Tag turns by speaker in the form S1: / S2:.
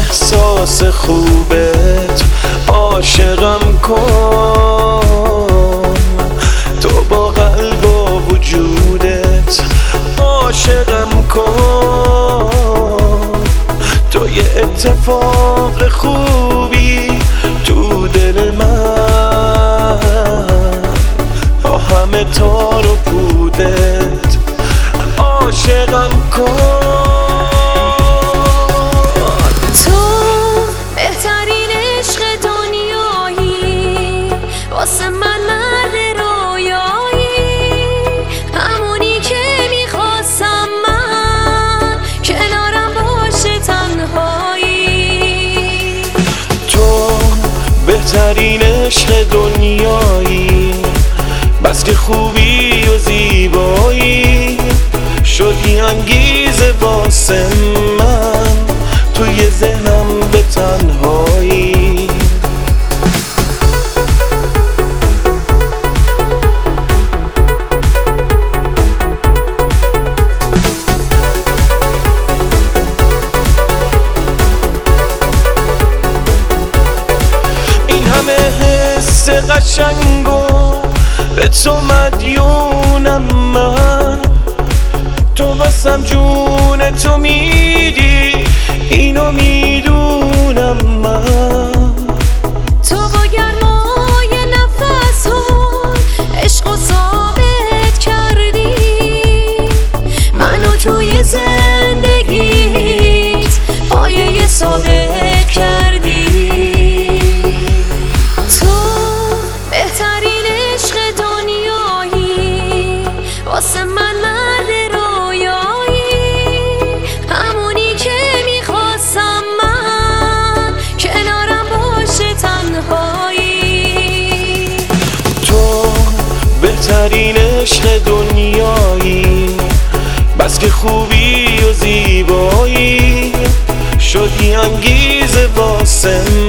S1: احساس خوبت عاشقم کن، تو با قلب و وجودت عاشقم کن. تو یه اتفاق خوبی تو دل من، با همه تار و پودت عاشقم کن.
S2: تو بهترین عشق دنیایی، واسه من مرد رویایی، همونی که میخواستم من کنارم باشه تنهایی.
S1: تو بهترین عشق دنیایی، بس که خوبی و زیبایی، شدی انگیزه واسه من توی ذهنم به تنهایی. این همه حس قشنگو به تو مدیونم من، تو واسم جون تو میدی، اینو میدونم من.
S2: تو با گرمای نفس ها عشق و ثابت کردی، منو توی زندگیت پایه ثابت کردی. تو بهترین عشق دنیایی، واسه من مرد رویایی، همونی که میخواستم من کنارم باشه تنهایی.
S1: تو بهترین عشق دنیایی، بس که خوبی و زیبایی، شدی انگیزه واسه